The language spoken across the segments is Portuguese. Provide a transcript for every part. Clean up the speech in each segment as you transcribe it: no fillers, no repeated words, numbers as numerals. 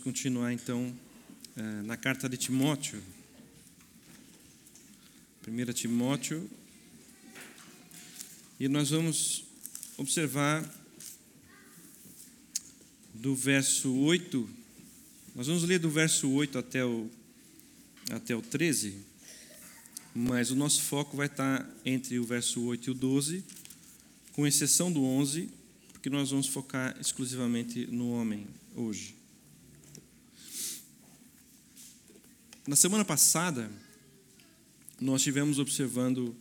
continuar então na carta de Timóteo. 1 Timóteo. E nós vamos observar do verso 8. Nós vamos ler do verso 8 até o 13. Mas o nosso foco vai estar entre o verso 8 e o 12, com exceção do 11, porque nós vamos focar exclusivamente no homem hoje. Na semana passada, nós estivemos observando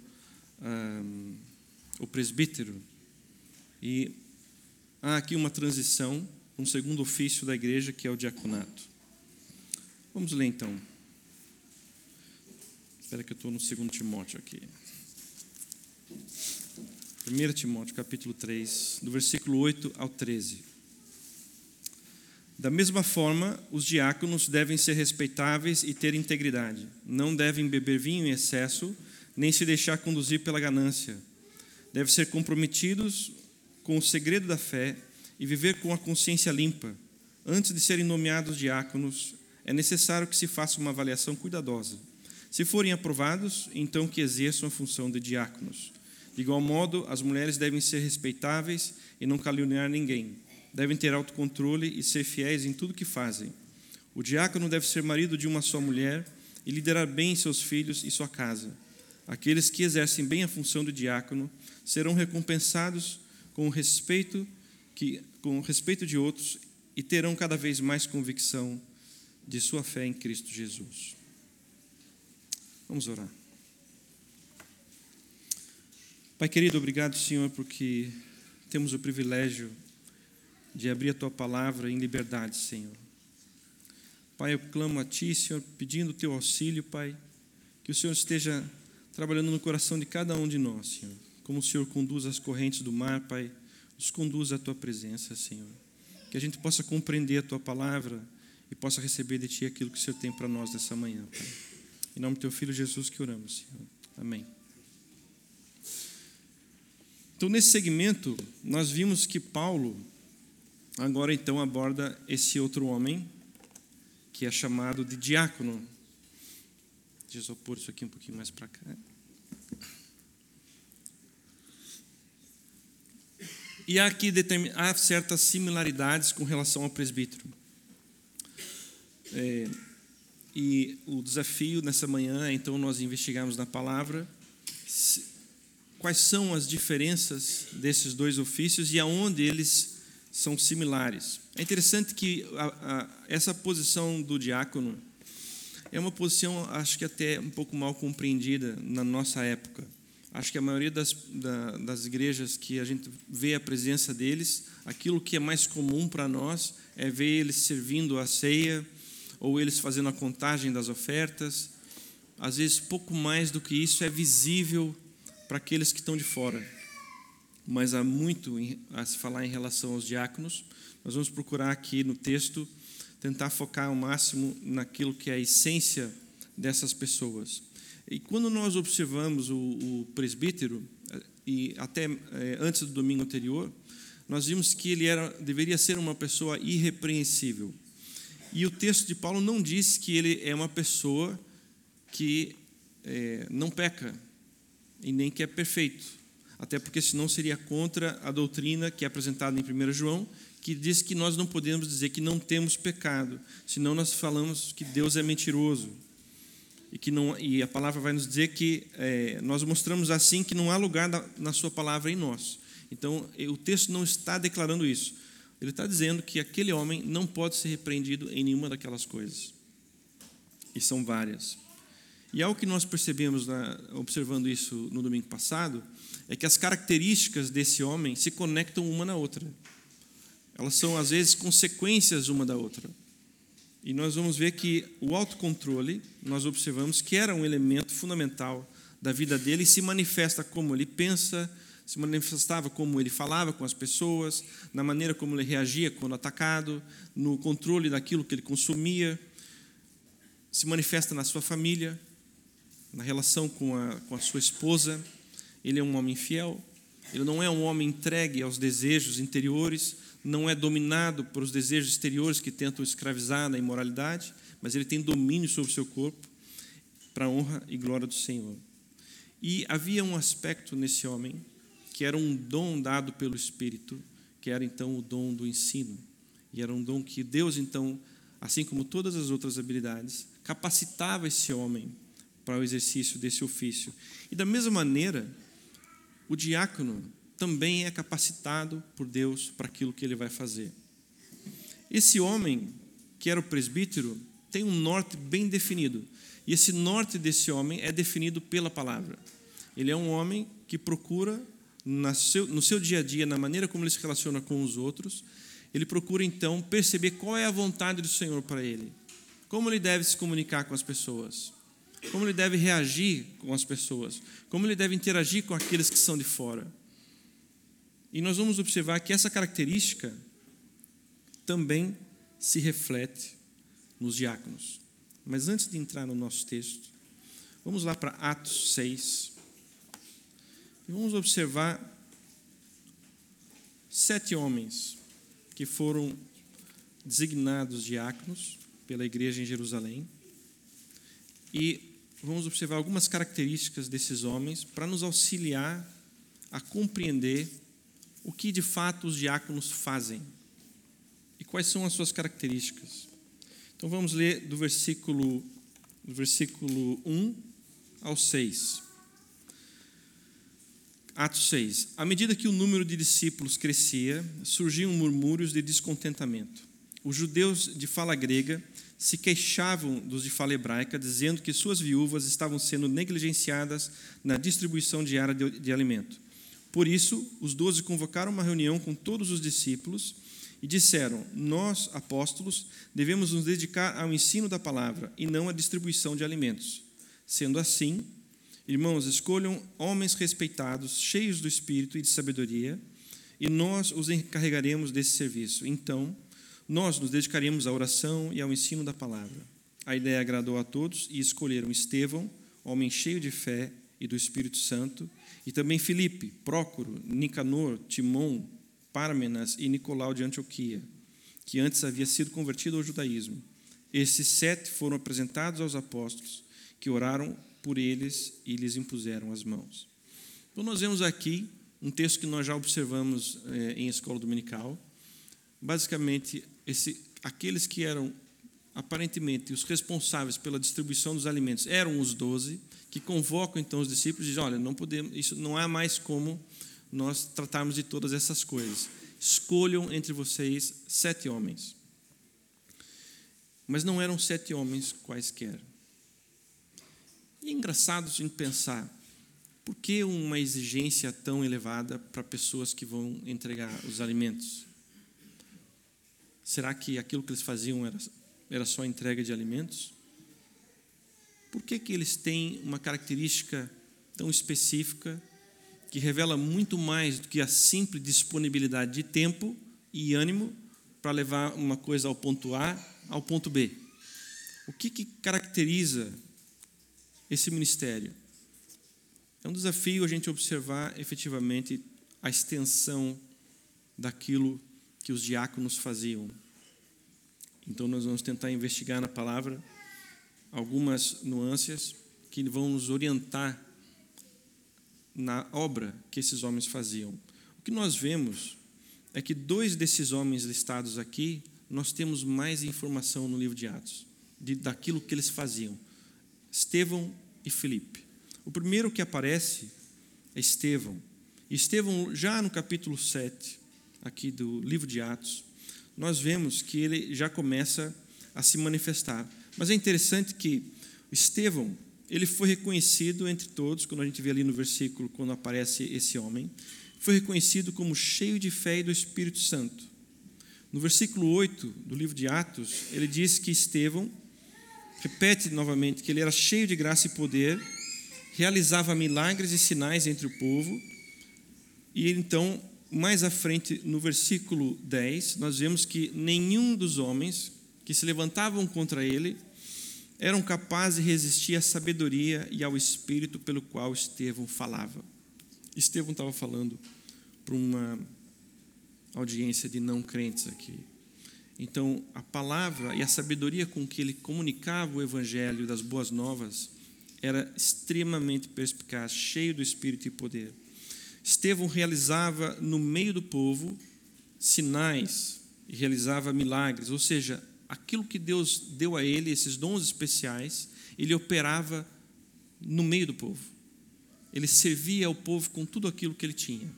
o presbítero, e há aqui uma transição, um segundo ofício da igreja, que é o diaconato. Vamos ler então. Espera que eu estou no 2 Timóteo aqui. 1 Timóteo, capítulo 3, do versículo 8 ao 13. Da mesma forma, os diáconos devem ser respeitáveis e ter integridade. Não devem beber vinho em excesso, nem se deixar conduzir pela ganância. Devem ser comprometidos com o segredo da fé e viver com a consciência limpa. Antes de serem nomeados diáconos, é necessário que se faça uma avaliação cuidadosa. Se forem aprovados, então que exerçam a função de diáconos. De igual modo, as mulheres devem ser respeitáveis e não caluniar ninguém. Devem ter autocontrole e ser fiéis em tudo que fazem. O diácono deve ser marido de uma só mulher e liderar bem seus filhos e sua casa. Aqueles que exercem bem a função de diácono serão recompensados com o respeito de outros e terão cada vez mais convicção de sua fé em Cristo Jesus. Vamos orar. Pai querido, obrigado, Senhor, porque temos o privilégio de abrir a Tua palavra em liberdade, Senhor. Pai, eu clamo a Ti, Senhor, pedindo o Teu auxílio, Pai, que o Senhor esteja trabalhando no coração de cada um de nós, Senhor. Como o Senhor conduz as correntes do mar, Pai, nos conduz à Tua presença, Senhor. Que a gente possa compreender a Tua palavra e possa receber de Ti aquilo que o Senhor tem para nós nessa manhã, Pai. Em nome do Teu Filho Jesus que oramos, Senhor. Amém. Então, nesse segmento, nós vimos que Paulo agora então aborda esse outro homem, que é chamado de diácono. Deixa eu só pôr isso aqui um pouquinho mais para cá. E aqui há certas similaridades com relação ao presbítero. E o desafio nessa manhã é então nós investigarmos na palavra quais são as diferenças desses dois ofícios e aonde eles são similares. É interessante que essa posição do diácono é uma posição, acho que até um pouco mal compreendida na nossa época. Acho que a maioria das igrejas que a gente vê a presença deles, aquilo que é mais comum para nós é ver eles servindo a ceia ou eles fazendo a contagem das ofertas. Às vezes, pouco mais do que isso é visível para aqueles que estão de fora. Mas há muito a se falar em relação aos diáconos. Nós vamos procurar aqui no texto tentar focar ao máximo naquilo que é a essência dessas pessoas. E quando nós observamos o presbítero, e até antes do domingo anterior, nós vimos que ele deveria ser uma pessoa irrepreensível. E o texto de Paulo não diz que ele é uma pessoa que não peca e nem que é perfeito. Até porque senão seria contra a doutrina que é apresentada em 1 João, que diz que nós não podemos dizer que não temos pecado, senão nós falamos que Deus é mentiroso. E a palavra vai nos dizer que nós mostramos assim que não há lugar na sua palavra em nós. Então, o texto não está declarando isso. Ele está dizendo que aquele homem não pode ser repreendido em nenhuma daquelas coisas. E são várias. E algo que nós percebemos, observando isso no domingo passado, é que as características desse homem se conectam uma na outra. Elas são, às vezes, consequências uma da outra. E nós vamos ver que o autocontrole, nós observamos que era um elemento fundamental da vida dele e se manifesta como ele pensa, se manifestava como ele falava com as pessoas, na maneira como ele reagia quando atacado, no controle daquilo que ele consumia, se manifesta na sua família, na relação com a sua esposa. Ele é um homem fiel, ele não é um homem entregue aos desejos interiores, não é dominado por os desejos exteriores que tentam escravizar na imoralidade, mas ele tem domínio sobre o seu corpo para a honra e glória do Senhor. E havia um aspecto nesse homem que era um dom dado pelo Espírito, que era então o dom do ensino. E era um dom que Deus, então, assim como todas as outras habilidades, capacitava esse homem para o exercício desse ofício. E da mesma maneira, o diácono também é capacitado por Deus para aquilo que ele vai fazer. Esse homem, que era o presbítero, tem um norte bem definido. E esse norte desse homem é definido pela palavra. Ele é um homem que procura, no seu dia a dia, na maneira como ele se relaciona com os outros, ele procura, então, perceber qual é a vontade do Senhor para ele. Como ele deve se comunicar com as pessoas. Como ele deve reagir com as pessoas. Como ele deve interagir com aqueles que são de fora. E nós vamos observar que essa característica também se reflete nos diáconos. Mas antes de entrar no nosso texto, vamos lá para Atos 6. E vamos observar 7 homens que foram designados diáconos pela igreja em Jerusalém. E vamos observar algumas características desses homens para nos auxiliar a compreender o que de fato os diáconos fazem e quais são as suas características. Então vamos ler do versículo 1 ao 6. Atos 6. À medida que o número de discípulos crescia, surgiam murmúrios de descontentamento. Os judeus de fala grega se queixavam dos de fala hebraica, dizendo que suas viúvas estavam sendo negligenciadas na distribuição diária de alimento. Por isso, os 12 convocaram uma reunião com todos os discípulos e disseram: nós, apóstolos, devemos nos dedicar ao ensino da palavra e não à distribuição de alimentos. Sendo assim, irmãos, escolham homens respeitados, cheios do Espírito e de sabedoria, e nós os encarregaremos desse serviço. Então, nós nos dedicaremos à oração e ao ensino da palavra. A ideia agradou a todos e escolheram Estevão, homem cheio de fé e do Espírito Santo, e também Filipe, Prócoro, Nicanor, Timon, Pármenas e Nicolau de Antioquia, que antes havia sido convertido ao judaísmo. Esses 7 foram apresentados aos apóstolos, que oraram por eles e lhes impuseram as mãos. Então nós vemos aqui um texto que nós já observamos em escola dominical. Basicamente, aqueles que eram aparentemente os responsáveis pela distribuição dos alimentos eram os 12, que convocam então os discípulos e dizem: olha, não podemos, isso não há mais como nós tratarmos de todas essas coisas. Escolham entre vocês 7 homens. Mas não eram 7 homens quaisquer. E é engraçado a gente pensar, por que uma exigência tão elevada para pessoas que vão entregar os alimentos? Será que aquilo que eles faziam era só entrega de alimentos? Por que eles têm uma característica tão específica que revela muito mais do que a simples disponibilidade de tempo e ânimo para levar uma coisa ao ponto A ao ponto B? O que caracteriza esse ministério? É um desafio a gente observar efetivamente a extensão daquilo que os diáconos faziam. Então nós vamos tentar investigar na palavra algumas nuances que vão nos orientar na obra que esses homens faziam. O que nós vemos é que 2 desses homens listados aqui, nós temos mais informação no livro de Atos, daquilo que eles faziam. Estevão e Filipe. O primeiro que aparece é Estevão. E Estevão, já no capítulo 7, aqui do livro de Atos, nós vemos que ele já começa a se manifestar. Mas é interessante que Estevão, ele foi reconhecido entre todos, quando a gente vê ali no versículo, quando aparece esse homem, foi reconhecido como cheio de fé e do Espírito Santo. No versículo 8 do livro de Atos, ele diz que Estevão, repete novamente, que ele era cheio de graça e poder, realizava milagres e sinais entre o povo. E então, mais à frente, no versículo 10, nós vemos que nenhum dos homens que se levantavam contra ele eram capazes de resistir à sabedoria e ao espírito pelo qual Estevão falava. Estevão estava falando para audiência de não crentes aqui. Então, a palavra e a sabedoria com que ele comunicava o evangelho das boas novas era extremamente perspicaz, cheio do Espírito e poder. Estevão realizava no meio do povo sinais e realizava milagres, ou seja, aquilo que Deus deu a ele, esses dons especiais, ele operava no meio do povo. Ele servia ao povo com tudo aquilo que ele tinha.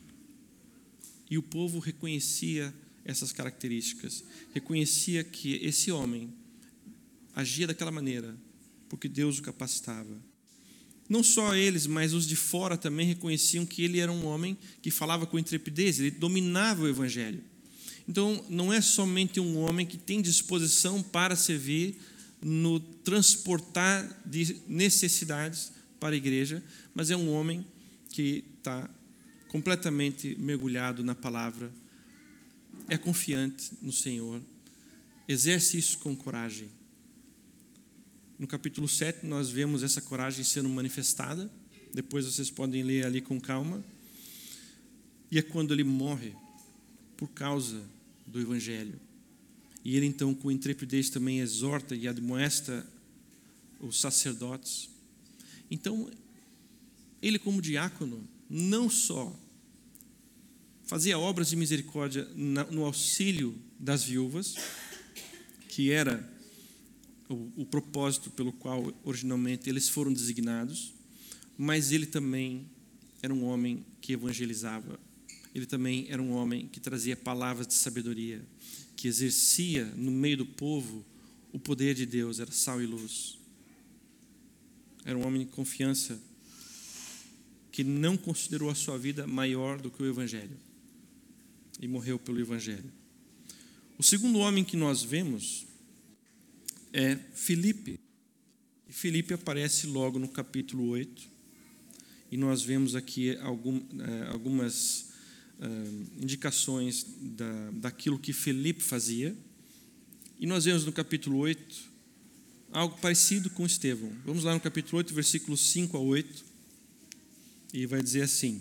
E o povo reconhecia essas características, reconhecia que esse homem agia daquela maneira, porque Deus o capacitava. Não só eles, mas os de fora também reconheciam que ele era um homem que falava com intrepidez, ele dominava o evangelho. Então, não é somente um homem que tem disposição para servir no transportar de necessidades para a igreja, mas é um homem que está completamente mergulhado na palavra, é confiante no Senhor, exerce isso com coragem. No capítulo 7, nós vemos essa coragem sendo manifestada, depois vocês podem ler ali com calma, e é quando ele morre por causa do evangelho. E ele então, com intrepidez, também exorta e admoesta os sacerdotes. Então, ele como diácono, não só fazia obras de misericórdia no auxílio das viúvas, que era o propósito pelo qual originalmente eles foram designados, mas ele também era um homem que evangelizava. Ele também era um homem que trazia palavras de sabedoria, que exercia no meio do povo o poder de Deus, era sal e luz. Era um homem de confiança que não considerou a sua vida maior do que o evangelho e morreu pelo evangelho. O segundo homem que nós vemos é Filipe. E Filipe aparece logo no capítulo 8. E nós vemos aqui algumas indicações daquilo que Filipe fazia. E nós vemos no capítulo 8 algo parecido com Estevão. Vamos lá no capítulo 8, versículos 5 a 8. E vai dizer assim: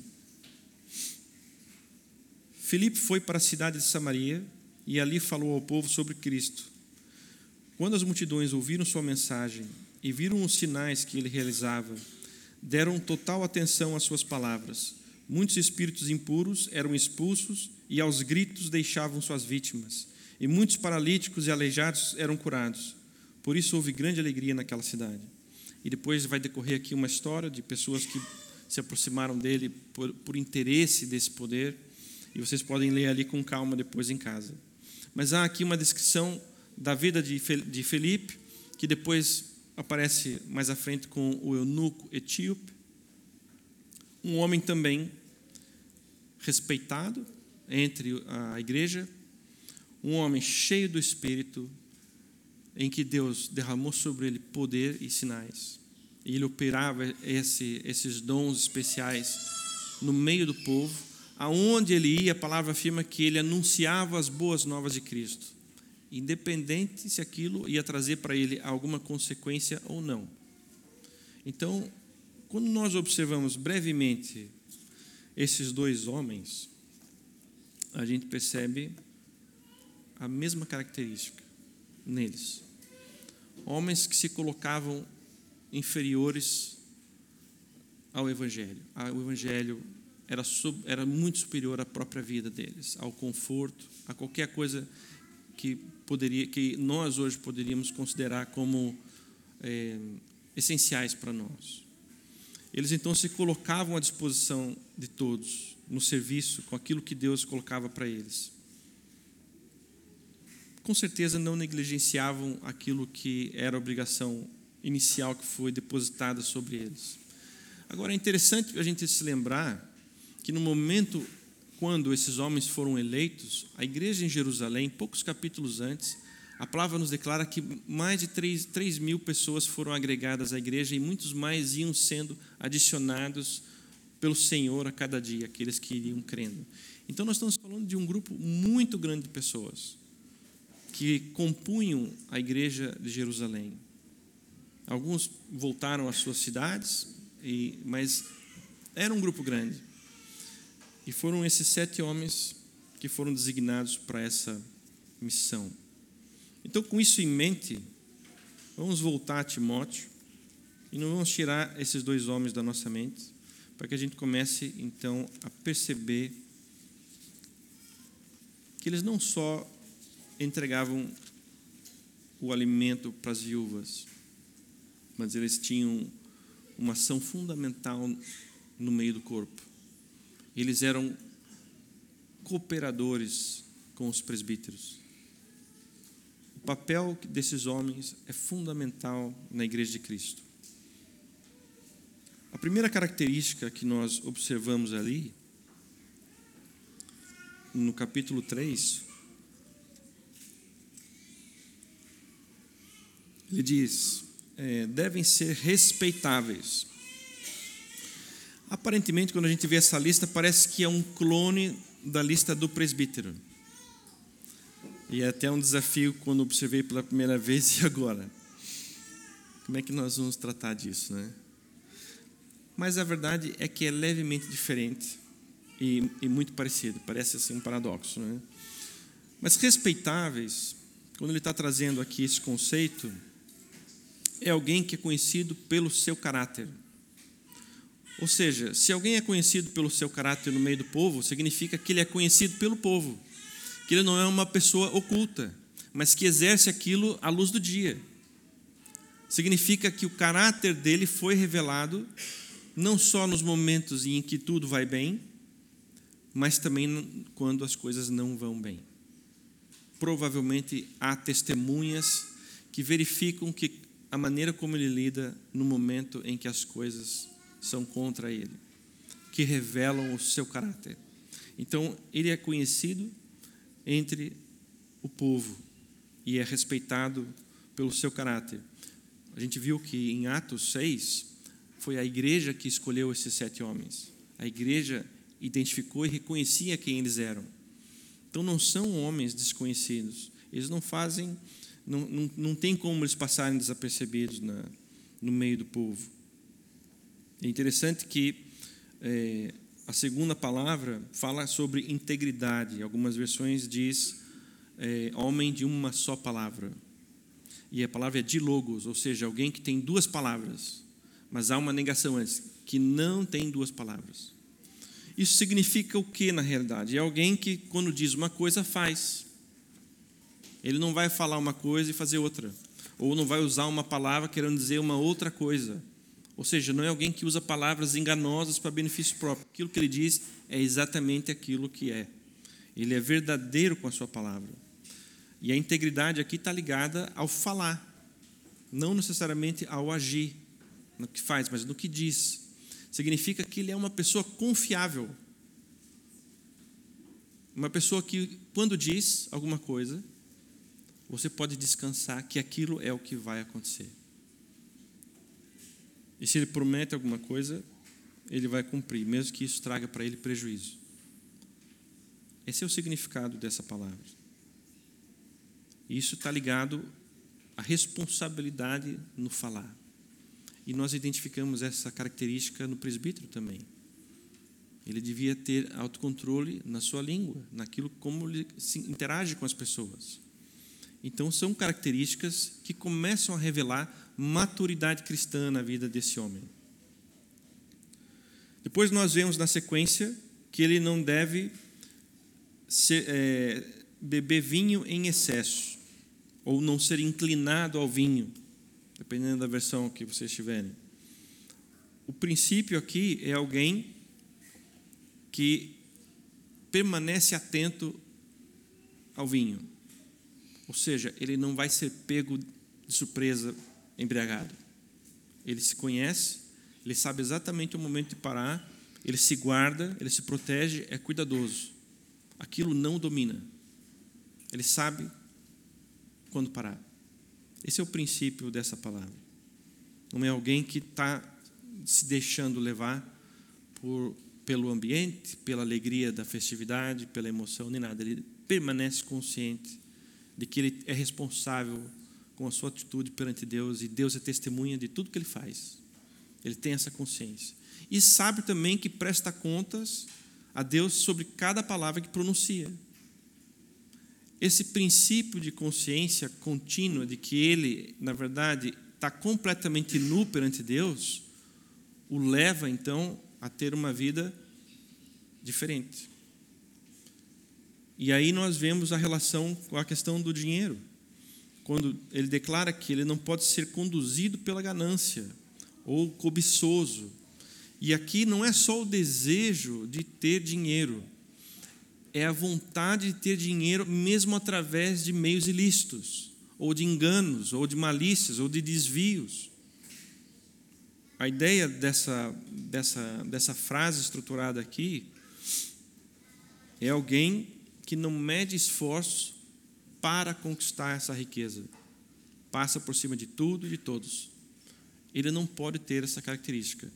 Filipe foi para a cidade de Samaria e ali falou ao povo sobre Cristo. Quando as multidões ouviram sua mensagem e viram os sinais que ele realizava, deram total atenção às suas palavras. Muitos espíritos impuros eram expulsos e aos gritos deixavam suas vítimas. E muitos paralíticos e aleijados eram curados. Por isso houve grande alegria naquela cidade. E depois vai decorrer aqui uma história de pessoas que se aproximaram dele por interesse desse poder. E vocês podem ler ali com calma depois em casa. Mas há aqui uma descrição da vida de Filipe, que depois aparece mais à frente com o eunuco etíope. Um homem também respeitado entre a igreja, um homem cheio do Espírito, em que Deus derramou sobre ele poder e sinais. E ele operava esses dons especiais no meio do povo. Aonde ele ia, a palavra afirma que ele anunciava as boas novas de Cristo, independente se aquilo ia trazer para ele alguma consequência ou não. Então, quando nós observamos brevemente esses dois homens, a gente percebe a mesma característica neles. Homens que se colocavam inferiores ao Evangelho. O Evangelho era muito superior à própria vida deles, ao conforto, a qualquer coisa que nós hoje poderíamos considerar como essenciais para nós. Eles então se colocavam à disposição de todos, no serviço, com aquilo que Deus colocava para eles. Com certeza não negligenciavam aquilo que era a obrigação inicial que foi depositada sobre eles. Agora é interessante a gente se lembrar que no momento quando esses homens foram eleitos, a igreja em Jerusalém, poucos capítulos antes, a palavra nos declara que mais de 3 mil pessoas foram agregadas à igreja e muitos mais iam sendo adicionados pelo Senhor a cada dia, aqueles que iriam crendo. Então nós estamos falando de um grupo muito grande de pessoas que compunham a igreja de Jerusalém. Alguns voltaram às suas cidades, mas era um grupo grande. E foram esses 7 homens que foram designados para essa missão. Então, com isso em mente, vamos voltar a Timóteo e não vamos tirar esses dois homens da nossa mente, para que a gente comece, então, a perceber que eles não só entregavam o alimento para as viúvas, mas eles tinham uma ação fundamental no meio do corpo. Eles eram cooperadores com os presbíteros. O papel desses homens é fundamental na Igreja de Cristo. A primeira característica que nós observamos ali, no capítulo 3, ele diz: devem ser respeitáveis. Aparentemente, quando a gente vê essa lista, parece que é um clone da lista do presbítero. E é até um desafio quando observei pela primeira vez e agora. Como é que nós vamos tratar disso, né? Mas a verdade é que é levemente diferente e muito parecido. Parece assim um paradoxo, né? Mas respeitáveis, quando ele está trazendo aqui esse conceito, é alguém que é conhecido pelo seu caráter. Ou seja, se alguém é conhecido pelo seu caráter no meio do povo, significa que ele é conhecido pelo povo, que ele não é uma pessoa oculta, mas que exerce aquilo à luz do dia. Significa que o caráter dele foi revelado não só nos momentos em que tudo vai bem, mas também quando as coisas não vão bem. Provavelmente há testemunhas que verificam que a maneira como ele lida no momento em que as coisas são contra ele, que revelam o seu caráter. Então, ele é conhecido entre o povo e é respeitado pelo seu caráter. A gente viu que em Atos 6 foi a igreja que escolheu esses 7 homens. A igreja identificou e reconhecia quem eles eram. Então, não são homens desconhecidos. Eles não fazem, não tem como eles passarem desapercebidos no meio do povo. É interessante que a segunda palavra fala sobre integridade. Algumas versões diz homem de uma só palavra. E a palavra é dilogos, ou seja, alguém que tem 2 palavras. Mas há uma negação antes, que não tem 2 palavras. Isso significa o que na realidade? É alguém que, quando diz uma coisa, faz. Ele não vai falar uma coisa e fazer outra. Ou não vai usar uma palavra querendo dizer uma outra coisa. Ou seja, não é alguém que usa palavras enganosas para benefício próprio. Aquilo que ele diz é exatamente aquilo que é. Ele é verdadeiro com a sua palavra. E a integridade aqui está ligada ao falar, não necessariamente ao agir, no que faz, mas no que diz. Significa que ele é uma pessoa confiável. Uma pessoa que, quando diz alguma coisa, você pode descansar que aquilo é o que vai acontecer. E se ele promete alguma coisa, ele vai cumprir, mesmo que isso traga para ele prejuízo. Esse é o significado dessa palavra. E isso está ligado à responsabilidade no falar. E nós identificamos essa característica no presbítero também. Ele devia ter autocontrole na sua língua, naquilo como ele se interage com as pessoas. Então, são características que começam a revelar maturidade cristã na vida desse homem. Depois nós vemos na sequência que ele não deve beber vinho em excesso, ou não ser inclinado ao vinho, dependendo da versão que vocês tiverem. O princípio aqui é alguém que permanece atento ao vinho. Ou seja, ele não vai ser pego de surpresa, embriagado. Ele se conhece, ele sabe exatamente o momento de parar, ele se guarda, ele se protege, é cuidadoso. Aquilo não o domina. Ele sabe quando parar. Esse é o princípio dessa palavra. Não é alguém que está se deixando levar pelo ambiente, pela alegria da festividade, pela emoção, nem nada. Ele permanece consciente de que ele é responsável com a sua atitude perante Deus, e Deus é testemunha de tudo que ele faz. Ele tem essa consciência. E sabe também que presta contas a Deus sobre cada palavra que pronuncia. esse princípio de consciência contínua de que ele, na verdade, está completamente nu perante Deus, o leva, então, a ter uma vida diferente. E aí nós vemos a relação com a questão do dinheiro, quando ele declara que ele não pode ser conduzido pela ganância ou cobiçoso. E aqui não é só o desejo de ter dinheiro, é a vontade de ter dinheiro mesmo através de meios ilícitos, ou de enganos, ou de malícias, ou de desvios. A ideia dessa frase estruturada aqui é alguém que não mede esforços para conquistar essa riqueza. Passa por cima de tudo e de todos. Ele não pode ter essa característica.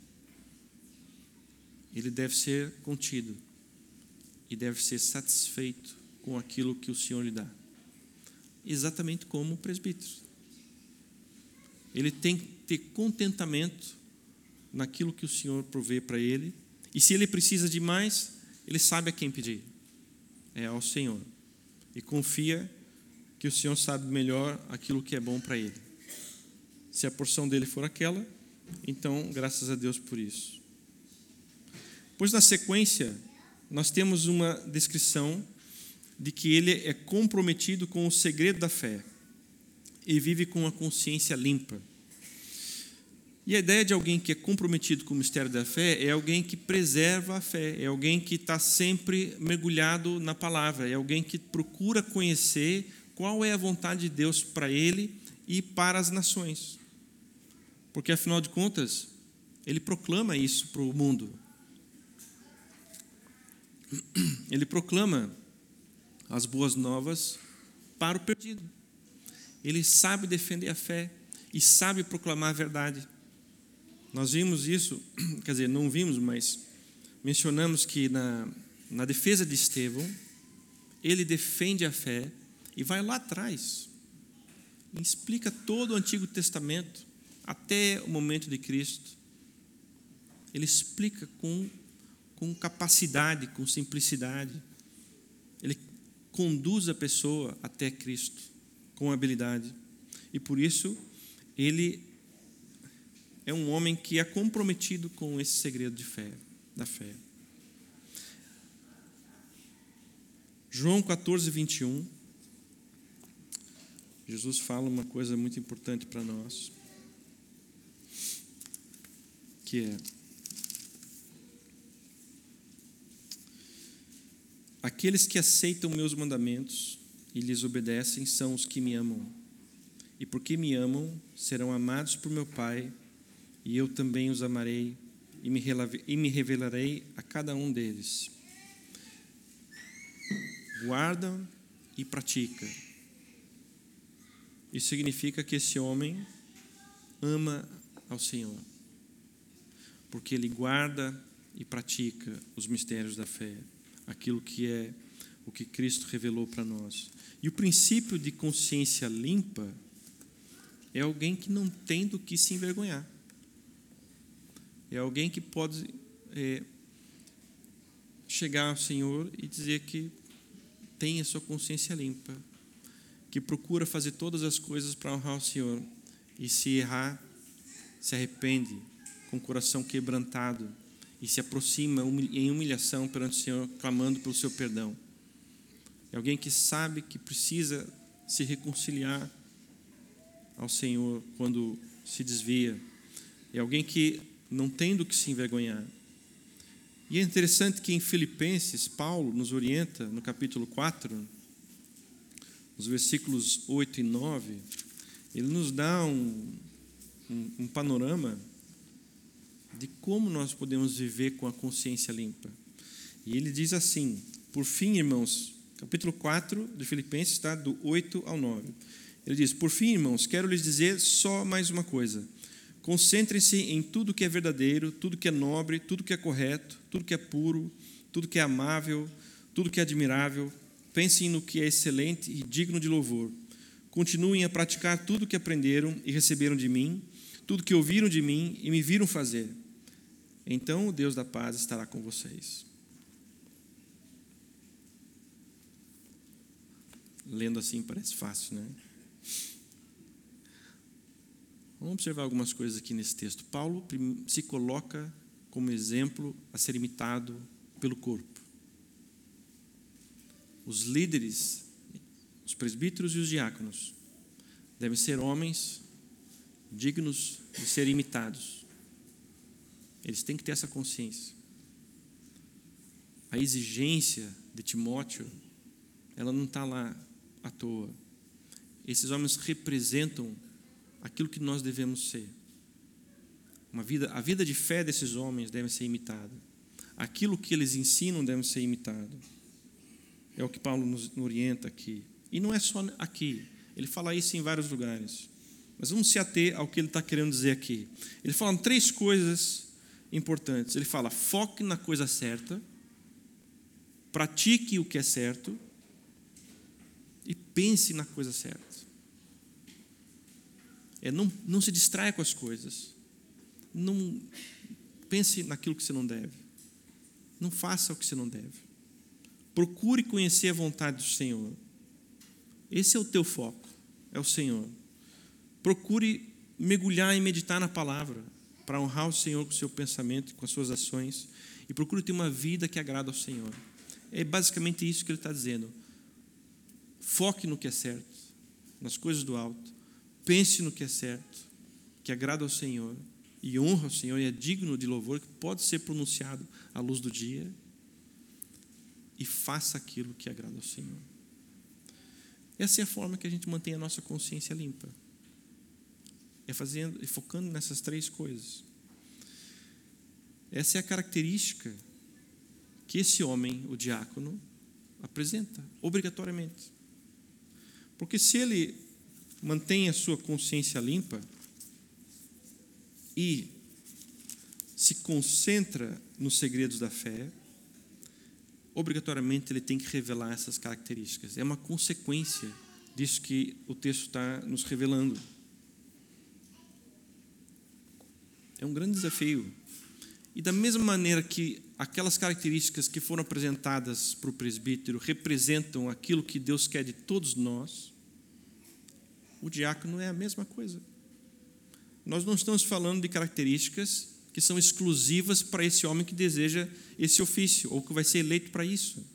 Ele deve ser contido e deve ser satisfeito com aquilo que o Senhor lhe dá. Exatamente como o presbítero. Ele tem que ter contentamento naquilo que o Senhor provê para ele. E se ele precisa de mais, ele sabe a quem pedir. É ao Senhor. E confia que o Senhor sabe melhor aquilo que é bom para ele. Se a porção dele for aquela, então graças a Deus por isso. Pois na sequência, nós temos uma descrição de que ele é comprometido com o segredo da fé e vive com a consciência limpa. E a ideia de alguém que é comprometido com o mistério da fé é alguém que preserva a fé, é alguém que está sempre mergulhado na palavra, é alguém que procura conhecer qual é a vontade de Deus para ele e para as nações. Porque, afinal de contas, ele proclama isso para o mundo. Ele proclama as boas novas para o perdido. Ele sabe defender a fé e sabe proclamar a verdade. Nós vimos isso, quer dizer, não vimos, mas mencionamos que na defesa de Estevão, ele defende a fé e vai lá atrás e explica todo o Antigo Testamento até o momento de Cristo. Ele explica com capacidade, com simplicidade. Ele conduz a pessoa até Cristo com habilidade. E por isso, ele é um homem que é comprometido com esse segredo de fé, da fé. João 14, 21. Jesus fala uma coisa muito importante para nós, que é: aqueles que aceitam meus mandamentos e lhes obedecem são os que me amam. E porque me amam, serão amados por meu Pai, e eu também os amarei e me revelarei a cada um deles. Guarda e pratica. Isso significa que esse homem ama ao Senhor, porque ele guarda e pratica os mistérios da fé, aquilo que é o que Cristo revelou para nós. E o princípio de consciência limpa é alguém que não tem do que se envergonhar. É alguém que pode chegar ao Senhor e dizer que tem a sua consciência limpa, que procura fazer todas as coisas para honrar o Senhor, e se errar, se arrepende com o coração quebrantado e se aproxima em humilhação perante o Senhor, clamando pelo seu perdão. É alguém que sabe que precisa se reconciliar ao Senhor quando se desvia. É alguém que não tem do que se envergonhar. E é interessante que em Filipenses, Paulo nos orienta, no capítulo 4, nos versículos 8 e 9, ele nos dá um panorama de como nós podemos viver com a consciência limpa. E ele diz assim: por fim, irmãos, capítulo 4 de Filipenses, está do 8 ao 9. Ele diz: por fim, irmãos, quero lhes dizer só mais uma coisa. Concentrem-se em tudo que é verdadeiro, tudo que é nobre, tudo que é correto, tudo que é puro, tudo que é amável, tudo que é admirável. Pensem no que é excelente e digno de louvor. Continuem a praticar tudo o que aprenderam e receberam de mim, tudo que ouviram de mim e me viram fazer. Então o Deus da paz estará com vocês. Lendo assim parece fácil, né? Vamos observar algumas coisas aqui nesse texto. Paulo se coloca como exemplo a ser imitado pelo corpo. Os líderes, os presbíteros e os diáconos devem ser homens dignos de serem imitados. Eles têm que ter essa consciência. A exigência de Timóteo, ela não está lá à toa. Esses homens representam aquilo que nós devemos ser. A vida de fé desses homens deve ser imitada. Aquilo que eles ensinam deve ser imitado. É o que Paulo nos orienta aqui. E não é só aqui. Ele fala isso em vários lugares. Mas vamos se ater ao que ele está querendo dizer aqui. Ele fala 3 coisas importantes. Ele fala: foque na coisa certa, pratique o que é certo e pense na coisa certa. Não se distraia com as coisas. Não pense naquilo que você não deve. Não faça o que você não deve. Procure conhecer a vontade do Senhor. Esse é o teu foco, é o Senhor. Procure mergulhar e meditar na palavra para honrar o Senhor com o seu pensamento, com as suas ações, e procure ter uma vida que agrada ao Senhor. É basicamente isso que ele está dizendo. Foque no que é certo, nas coisas do alto. Pense no que é certo, que agrada ao Senhor e honra ao Senhor e é digno de louvor, que pode ser pronunciado à luz do dia, e faça aquilo que agrada ao Senhor. Essa é a forma que a gente mantém a nossa consciência limpa. É fazendo e focando nessas 3 coisas. Essa é a característica que esse homem, o diácono, apresenta obrigatoriamente. Porque se ele mantém a sua consciência limpa e se concentra nos segredos da fé, obrigatoriamente ele tem que revelar essas características. É uma consequência disso que o texto está nos revelando. É um grande desafio. E da mesma maneira que aquelas características que foram apresentadas para o presbítero representam aquilo que Deus quer de todos nós, o diácono é a mesma coisa. Nós não estamos falando de características que são exclusivas para esse homem que deseja esse ofício, ou que vai ser eleito para isso.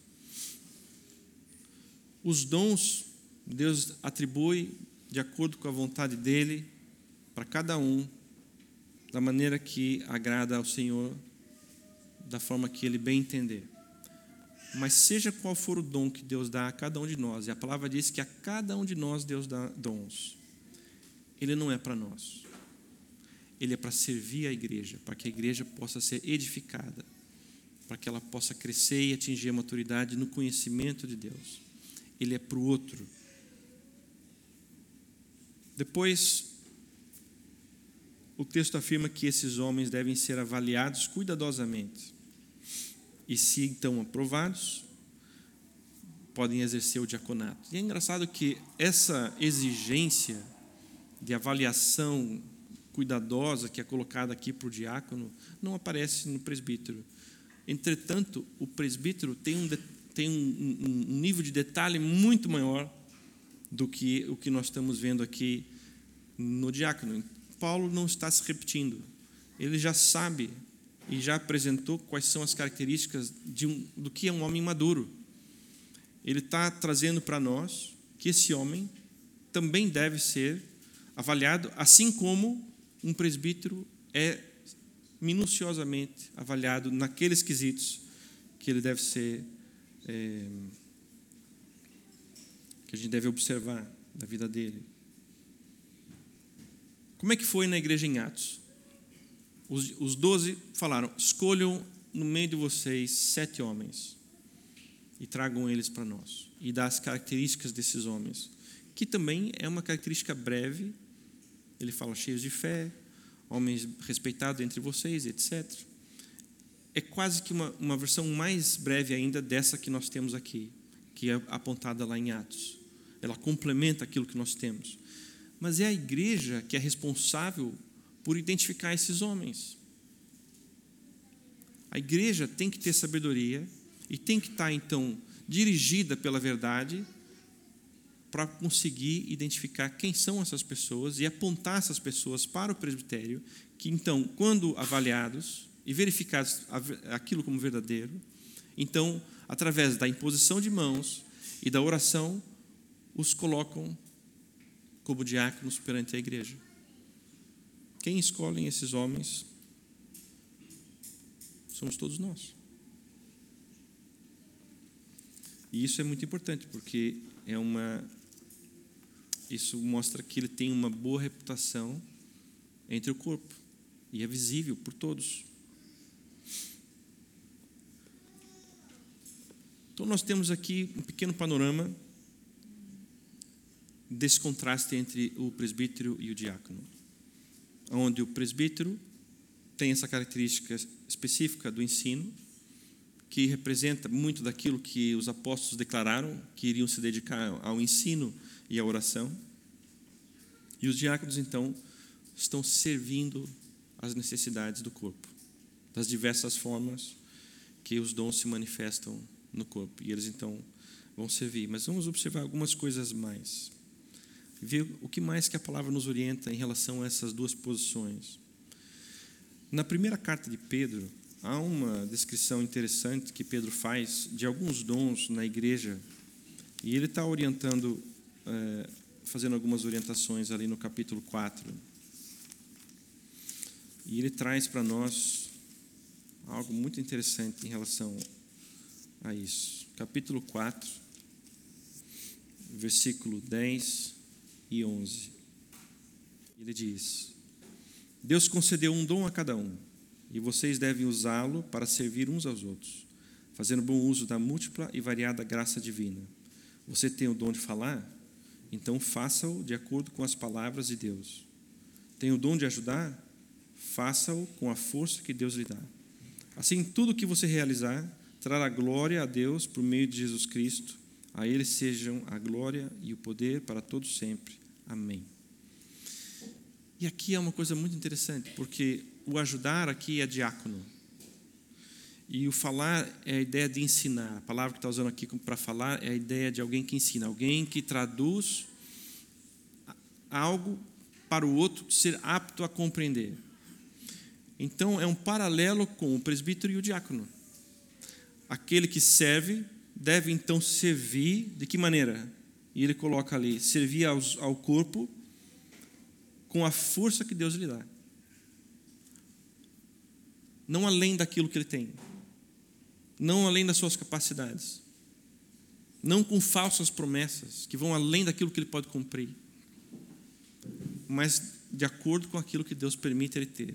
Os dons, Deus atribui de acordo com a vontade dele, para cada um, da maneira que agrada ao Senhor, da forma que ele bem entender. Mas seja qual for o dom que Deus dá a cada um de nós, e a palavra diz que a cada um de nós Deus dá dons, ele não é para nós. Ele é para servir a igreja, para que a igreja possa ser edificada, para que ela possa crescer e atingir a maturidade no conhecimento de Deus. Ele é para o outro. Depois, o texto afirma que esses homens devem ser avaliados cuidadosamente. E se então aprovados, podem exercer o diaconato. E é engraçado que essa exigência de avaliação cuidadosa que é colocada aqui para o diácono não aparece no presbítero. Entretanto, o presbítero tem um nível de detalhe muito maior do que o que nós estamos vendo aqui no diácono. Paulo não está se repetindo. Ele já sabe e já apresentou quais são as características do que é um homem maduro. Ele está trazendo para nós que esse homem também deve ser avaliado, assim como um presbítero é minuciosamente avaliado naqueles quesitos que ele deve ser, que a gente deve observar da vida dele. Como é que foi na igreja em Atos? Os 12 falaram: escolham no meio de vocês 7 homens e tragam eles para nós. E dá as características desses homens, que também é uma característica breve. Ele fala: cheios de fé, homens respeitados entre vocês, etc. É quase que uma versão mais breve ainda dessa que nós temos aqui, que é apontada lá em Atos. Ela complementa aquilo que nós temos. Mas é a igreja que é responsável por identificar esses homens. A igreja tem que ter sabedoria e tem que estar, então, dirigida pela verdade para conseguir identificar quem são essas pessoas e apontar essas pessoas para o presbitério, que então, quando avaliados e verificados aquilo como verdadeiro, então, através da imposição de mãos e da oração, os colocam como diáconos perante a igreja. Quem escolhem esses homens somos todos nós. E isso é muito importante, porque isso mostra que ele tem uma boa reputação entre o corpo e é visível por todos. Então nós temos aqui um pequeno panorama desse contraste entre o presbítero e o diácono, onde o presbítero tem essa característica específica do ensino, que representa muito daquilo que os apóstolos declararam, que iriam se dedicar ao ensino e à oração. E os diáconos, então, estão servindo às necessidades do corpo, das diversas formas que os dons se manifestam no corpo. E eles, então, vão servir. Mas vamos observar algumas coisas mais. Ver o que mais que a palavra nos orienta em relação a essas duas posições. Na primeira carta de Pedro, há uma descrição interessante que Pedro faz de alguns dons na igreja, e ele está orientando, fazendo algumas orientações ali no capítulo 4. E ele traz para nós algo muito interessante em relação a isso. Capítulo 4, versículo 10 e 11. Ele diz: Deus concedeu um dom a cada um, e vocês devem usá-lo para servir uns aos outros, fazendo bom uso da múltipla e variada graça divina. Você tem o dom de falar? Então faça-o de acordo com as palavras de Deus. Tem o dom de ajudar? Faça-o com a força que Deus lhe dá. Assim, tudo o que você realizar trará glória a Deus por meio de Jesus Cristo. A Ele sejam a glória e o poder para todos sempre. Amém. E aqui é uma coisa muito interessante, porque o ajudar aqui é diácono. E o falar é a ideia de ensinar. A palavra que está usando aqui para falar é a ideia de alguém que ensina, alguém que traduz algo para o outro ser apto a compreender. Então, é um paralelo com o presbítero e o diácono. Aquele que serve deve, então, servir de que maneira? E ele coloca ali, servir ao corpo com a força que Deus lhe dá. Não além daquilo que ele tem. Não além das suas capacidades. Não com falsas promessas que vão além daquilo que ele pode cumprir. Mas de acordo com aquilo que Deus permite ele ter.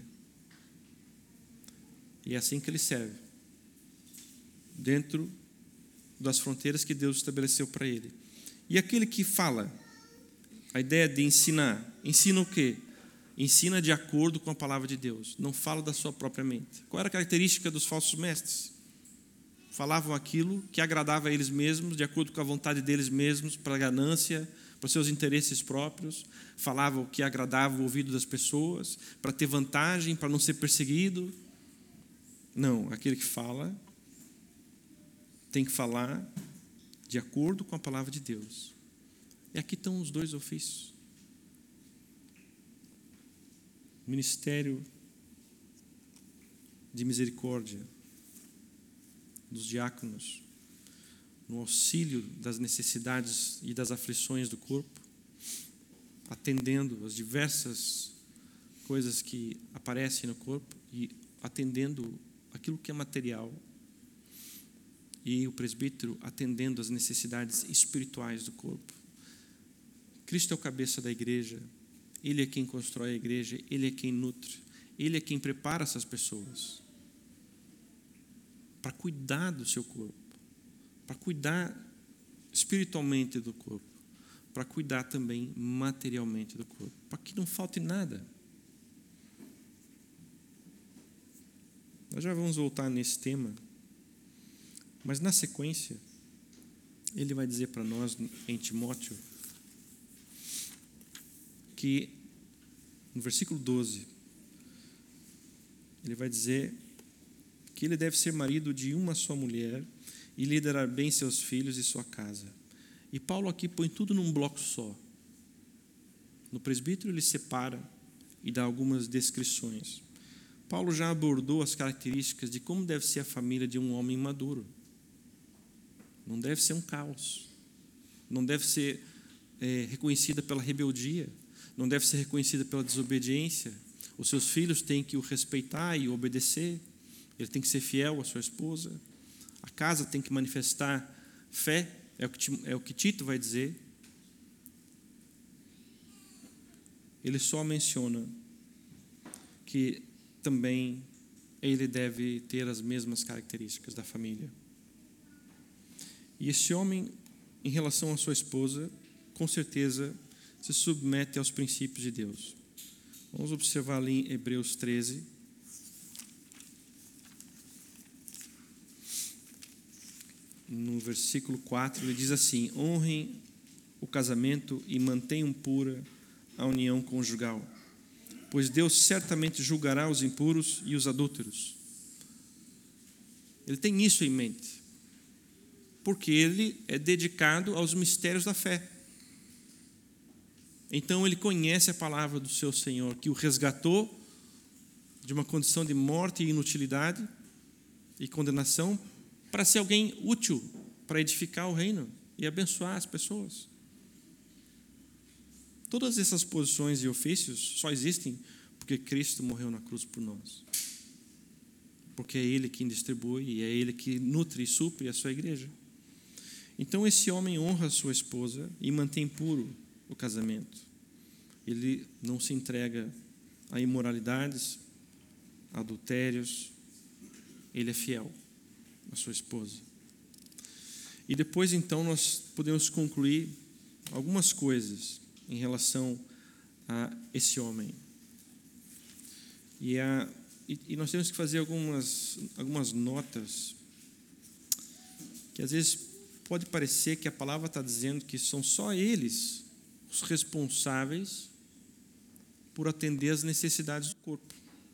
E é assim que ele serve. Dentro das fronteiras que Deus estabeleceu para ele. E aquele que fala, a ideia de ensinar. Ensina o quê? Ensina de acordo com a palavra de Deus. Não fala da sua própria mente. Qual era a característica dos falsos mestres? Falavam aquilo que agradava a eles mesmos, de acordo com a vontade deles mesmos, para a ganância, para os seus interesses próprios. Falavam o que agradava o ouvido das pessoas, para ter vantagem, para não ser perseguido. Não, aquele que fala tem que falar de acordo com a palavra de Deus. E aqui estão os dois ofícios. Ministério de misericórdia dos diáconos, no auxílio das necessidades e das aflições do corpo, atendendo as diversas coisas que aparecem no corpo e atendendo aquilo que é material, e o presbítero atendendo as necessidades espirituais do corpo. Cristo é o cabeça da igreja, Ele é quem constrói a igreja, Ele é quem nutre, Ele é quem prepara essas pessoas para cuidar do seu corpo, para cuidar espiritualmente do corpo, para cuidar também materialmente do corpo, para que não falte nada. Nós já vamos voltar nesse tema, mas na sequência, ele vai dizer para nós em Timóteo que, no versículo 12, ele vai dizer que ele deve ser marido de uma só mulher e liderar bem seus filhos e sua casa. E Paulo aqui põe tudo num bloco só. No presbítero ele separa e dá algumas descrições. Paulo já abordou as características de como deve ser a família de um homem maduro. Não deve ser um caos. Não deve ser reconhecida pela rebeldia. Não deve ser reconhecida pela desobediência. Os seus filhos têm que o respeitar e obedecer. Ele tem que ser fiel à sua esposa. A casa tem que manifestar fé, é o que Tito vai dizer. Ele só menciona que também ele deve ter as mesmas características da família. E esse homem, em relação à sua esposa, com certeza se submete aos princípios de Deus. Vamos observar ali em Hebreus 13. No versículo 4, ele diz assim: honrem o casamento e mantenham pura a união conjugal, pois Deus certamente julgará os impuros e os adúlteros. Ele tem isso em mente, porque ele é dedicado aos mistérios da fé. Então ele conhece a palavra do seu Senhor, que o resgatou de uma condição de morte e inutilidade e condenação, para ser alguém útil para edificar o reino e abençoar as pessoas. Todas essas posições e ofícios só existem porque Cristo morreu na cruz por nós. Porque é Ele quem distribui e é Ele que nutre e supre a sua igreja. Então esse homem honra a sua esposa e mantém puro o casamento. Ele não se entrega a imoralidades, a adultérios. Ele é fiel à sua esposa. E depois então nós podemos concluir algumas coisas em relação a esse homem. E nós temos que fazer algumas notas, que às vezes pode parecer que a palavra está dizendo que são só eles os responsáveis por atender às necessidades do corpo.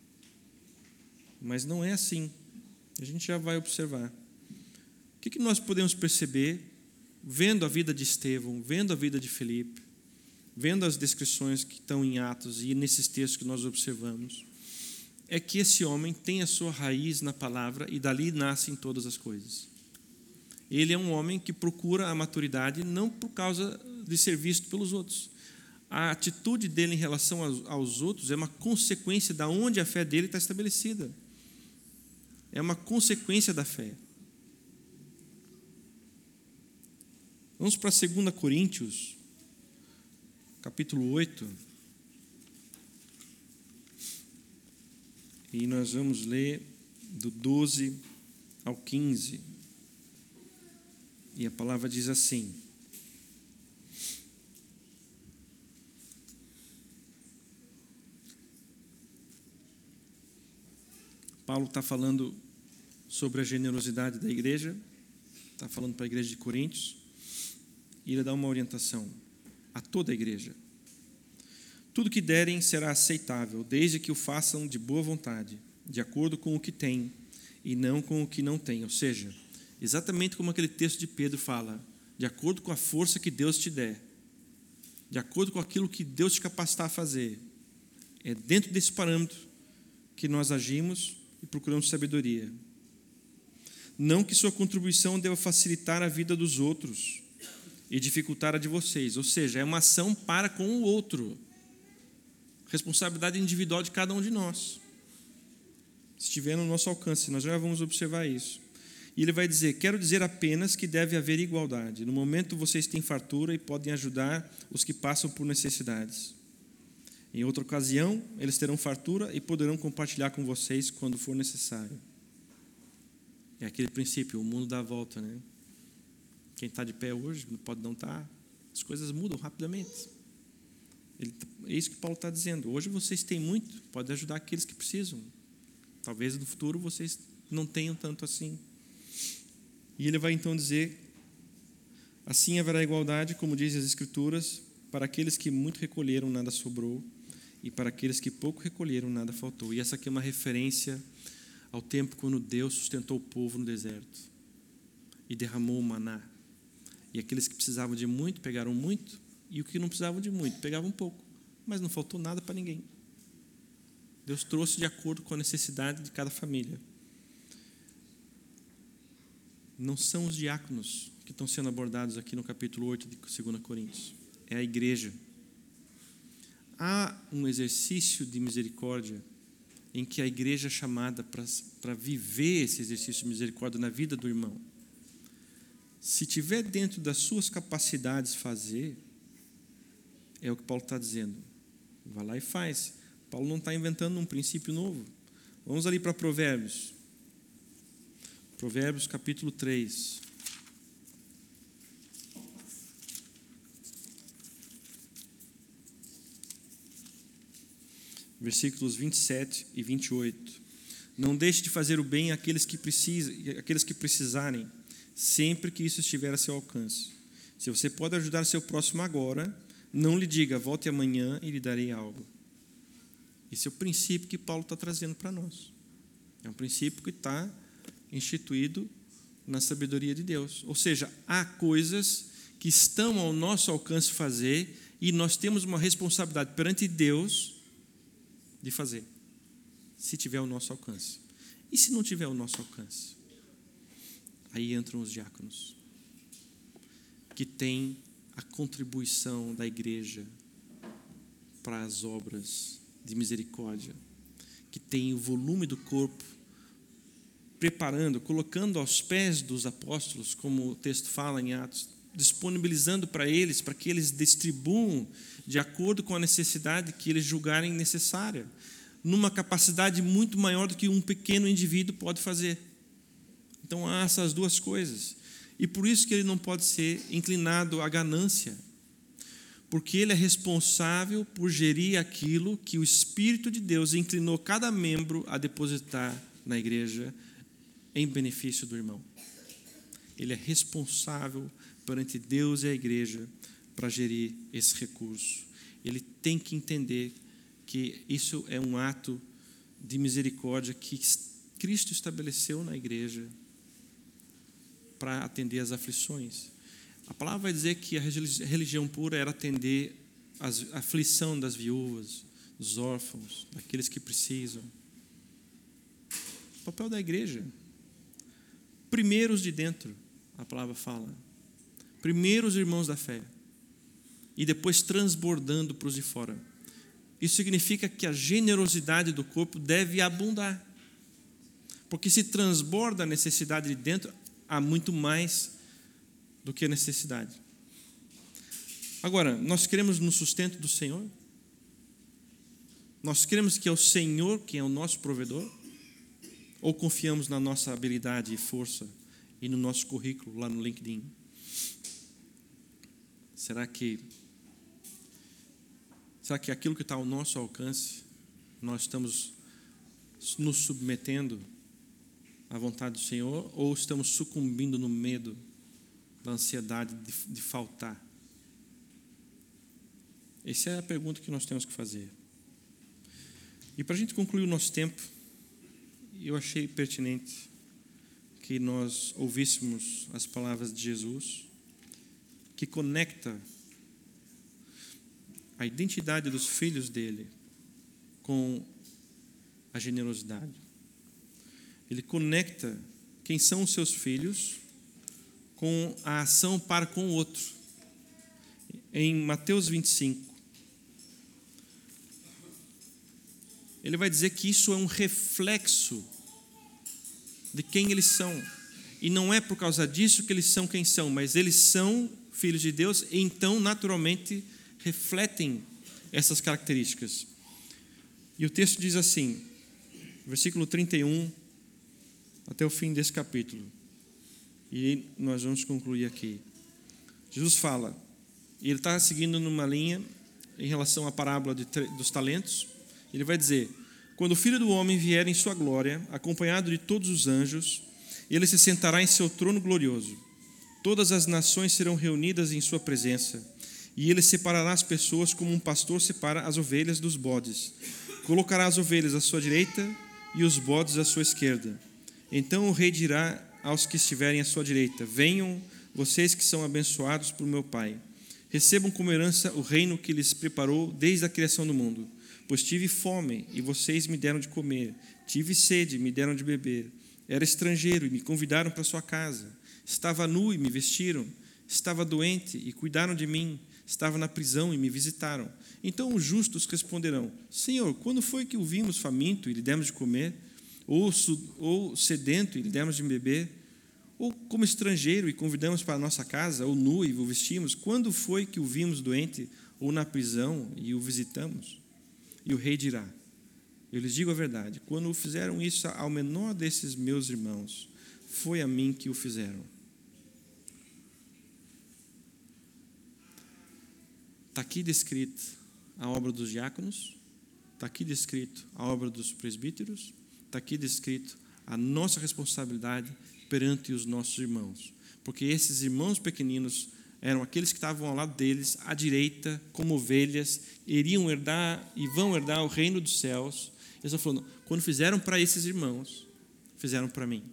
Mas não é assim. A gente já vai observar. O que nós podemos perceber vendo a vida de Estevão, vendo a vida de Filipe, vendo as descrições que estão em Atos e nesses textos que nós observamos, é que esse homem tem a sua raiz na palavra e dali nascem todas as coisas. Ele é um homem que procura a maturidade não por causa de ser visto pelos outros. A atitude dele em relação aos outros é uma consequência da onde a fé dele está estabelecida. É uma consequência da fé. Vamos para 2 Coríntios, capítulo 8. E nós vamos ler do 12 ao 15. E a palavra diz assim: Paulo está falando sobre a generosidade da igreja, está falando para a igreja de Coríntios, e ele dá uma orientação a toda a igreja. Tudo que derem será aceitável, desde que o façam de boa vontade, de acordo com o que têm, e não com o que não têm. Ou seja, exatamente como aquele texto de Pedro fala, de acordo com a força que Deus te der, de acordo com aquilo que Deus te capacitar a fazer. É dentro desse parâmetro que nós agimos e procuramos sabedoria. Não que sua contribuição deva facilitar a vida dos outros e dificultar a de vocês. Ou seja, é uma ação para com o outro. Responsabilidade individual de cada um de nós. Se estiver no nosso alcance, nós já vamos observar isso. E ele vai dizer: quero dizer apenas que deve haver igualdade. No momento vocês têm fartura e podem ajudar os que passam por necessidades. Em outra ocasião, eles terão fartura e poderão compartilhar com vocês quando for necessário. É aquele princípio, o mundo dá a volta, né? Quem está de pé hoje pode não estar. As coisas mudam rapidamente. É isso que Paulo está dizendo. Hoje vocês têm muito, pode ajudar aqueles que precisam. Talvez no futuro vocês não tenham tanto assim. E ele vai então dizer: assim haverá igualdade, como dizem as Escrituras, para aqueles que muito recolheram, nada sobrou, e para aqueles que pouco recolheram, nada faltou. E essa aqui é uma referência ao tempo quando Deus sustentou o povo no deserto e derramou o maná. E aqueles que precisavam de muito, pegaram muito, e os que não precisavam de muito, pegavam um pouco. Mas não faltou nada para ninguém. Deus trouxe de acordo com a necessidade de cada família. Não são os diáconos que estão sendo abordados aqui no capítulo 8 de 2 Coríntios. É a igreja. Há um exercício de misericórdia em que a igreja é chamada para viver esse exercício de misericórdia na vida do irmão. Se tiver dentro das suas capacidades fazer, é o que Paulo está dizendo. Vai lá e faz. Paulo não está inventando um princípio novo. Vamos ali para Provérbios. Provérbios capítulo 3. Versículos 27 e 28. Não deixe de fazer o bem àqueles que precisarem, sempre que isso estiver a seu alcance. Se você pode ajudar seu próximo agora, não lhe diga, volte amanhã e lhe darei algo. Esse é o princípio que Paulo está trazendo para nós. É um princípio que está instituído na sabedoria de Deus. Ou seja, há coisas que estão ao nosso alcance fazer e nós temos uma responsabilidade perante Deus de fazer, se tiver o nosso alcance. E se não tiver o nosso alcance? Aí entram os diáconos, que têm a contribuição da igreja para as obras de misericórdia, que tem o volume do corpo, preparando, colocando aos pés dos apóstolos, como o texto fala em Atos, disponibilizando para que eles distribuam de acordo com a necessidade que eles julgarem necessária, numa capacidade muito maior do que um pequeno indivíduo pode fazer. Então há essas duas coisas. E por isso que ele não pode ser inclinado à ganância, porque ele é responsável por gerir aquilo que o Espírito de Deus inclinou cada membro a depositar na igreja em benefício do irmão. Ele é responsável perante Deus e a igreja para gerir esse recurso. Ele tem que entender que isso é um ato de misericórdia que Cristo estabeleceu na igreja para atender às aflições. A palavra vai dizer que a religião pura era atender a aflição das viúvas, dos órfãos, daqueles que precisam. O papel da igreja. Primeiros de dentro, a palavra fala. Primeiros irmãos da fé. E depois transbordando para os de fora. Isso significa que a generosidade do corpo deve abundar. Porque se transborda a necessidade de dentro, há muito mais do que a necessidade. Agora, nós cremos no sustento do Senhor? Nós cremos que é o Senhor quem é o nosso provedor? Ou confiamos na nossa habilidade e força e no nosso currículo lá no LinkedIn? Será que aquilo que está ao nosso alcance, nós estamos nos submetendo à vontade do Senhor ou estamos sucumbindo no medo, da ansiedade de faltar? Essa é a pergunta que nós temos que fazer. E para a gente concluir o nosso tempo, eu achei pertinente que nós ouvíssemos as palavras de Jesus, que conecta a identidade dos filhos dele com a generosidade. Ele conecta quem são os seus filhos com a ação para com o outro. Em Mateus 25, ele vai dizer que isso é um reflexo de quem eles são. E não é por causa disso que eles são quem são, mas eles são filhos de Deus e então, naturalmente, refletem essas características. E o texto diz assim, versículo 31, até o fim desse capítulo. E nós vamos concluir aqui. Jesus fala, e ele está seguindo numa linha em relação à parábola dos talentos. Ele vai dizer, quando o Filho do Homem vier em sua glória, acompanhado de todos os anjos, ele se sentará em seu trono glorioso. Todas as nações serão reunidas em sua presença, e ele separará as pessoas como um pastor separa as ovelhas dos bodes. Colocará as ovelhas à sua direita e os bodes à sua esquerda. Então o rei dirá aos que estiverem à sua direita, venham, vocês que são abençoados por meu Pai. Recebam como herança o reino que lhes preparou desde a criação do mundo. Pois tive fome, e vocês me deram de comer. Tive sede, e me deram de beber. Era estrangeiro, e me convidaram para sua casa. Estava nu, e me vestiram. Estava doente, e cuidaram de mim. Estava na prisão, e me visitaram. Então os justos responderão: Senhor, quando foi que o vimos faminto, e lhe demos de comer? Ou sedento, e lhe demos de beber? Ou como estrangeiro, e convidamos para a nossa casa? Ou nu, e o vestimos? Quando foi que o vimos doente, ou na prisão, e o visitamos? E o rei dirá: eu lhes digo a verdade, quando fizeram isso ao menor desses meus irmãos, foi a mim que o fizeram. Está aqui descrito a obra dos diáconos, está aqui descrito a obra dos presbíteros, está aqui descrito a nossa responsabilidade perante os nossos irmãos. Porque esses irmãos pequeninos eram aqueles que estavam ao lado deles, à direita, como ovelhas, iriam herdar e vão herdar o reino dos céus. Eles estão falando, quando fizeram para esses irmãos, fizeram para mim.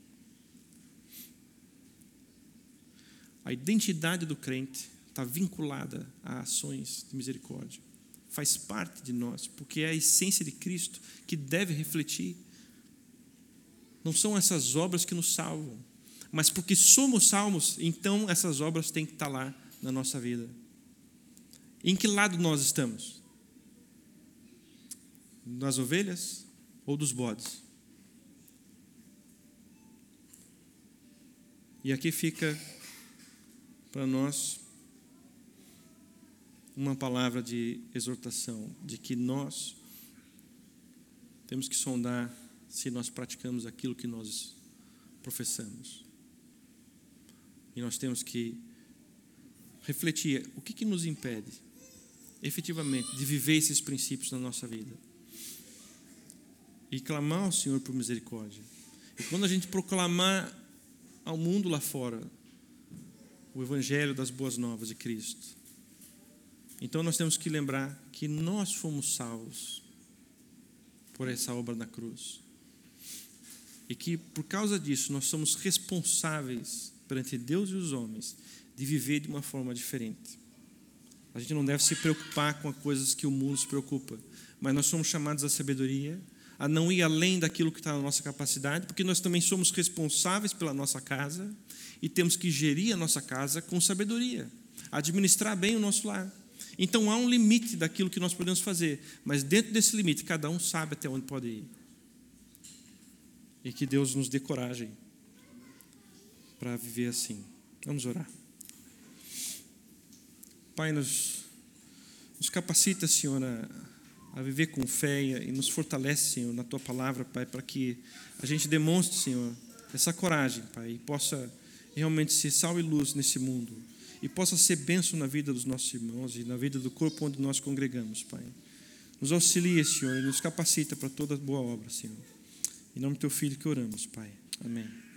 A identidade do crente está vinculada a ações de misericórdia. Faz parte de nós, porque é a essência de Cristo que deve refletir. Não são essas obras que nos salvam, mas porque somos salvos, então essas obras têm que estar lá na nossa vida. Em que lado nós estamos? Das ovelhas ou dos bodes? E aqui fica para nós uma palavra de exortação, de que nós temos que sondar se nós praticamos aquilo que nós professamos. E nós temos que refletir o que nos impede, efetivamente, de viver esses princípios na nossa vida. E clamar ao Senhor por misericórdia. E quando a gente proclamar ao mundo lá fora o Evangelho das Boas Novas de Cristo, então nós temos que lembrar que nós fomos salvos por essa obra na cruz. E que por causa disso nós somos responsáveis perante Deus e os homens de viver de uma forma diferente. A gente não deve se preocupar com as coisas que o mundo se preocupa, mas nós somos chamados à sabedoria, a não ir além daquilo que está na nossa capacidade, porque nós também somos responsáveis pela nossa casa e temos que gerir a nossa casa com sabedoria, administrar bem o nosso lar. Então há um limite daquilo que nós podemos fazer, mas dentro desse limite cada um sabe até onde pode ir. E que Deus nos dê coragem para viver assim. Vamos orar. Pai, nos capacita, Senhor, a viver com fé e nos fortalece, Senhor, na Tua palavra, Pai, para que a gente demonstre, Senhor, essa coragem, Pai, e possa realmente ser sal e luz nesse mundo, e possa ser bênção na vida dos nossos irmãos e na vida do corpo onde nós congregamos, Pai. Nos auxilia, Senhor, e nos capacita para toda boa obra, Senhor. Em nome do Teu Filho que oramos, Pai. Amém.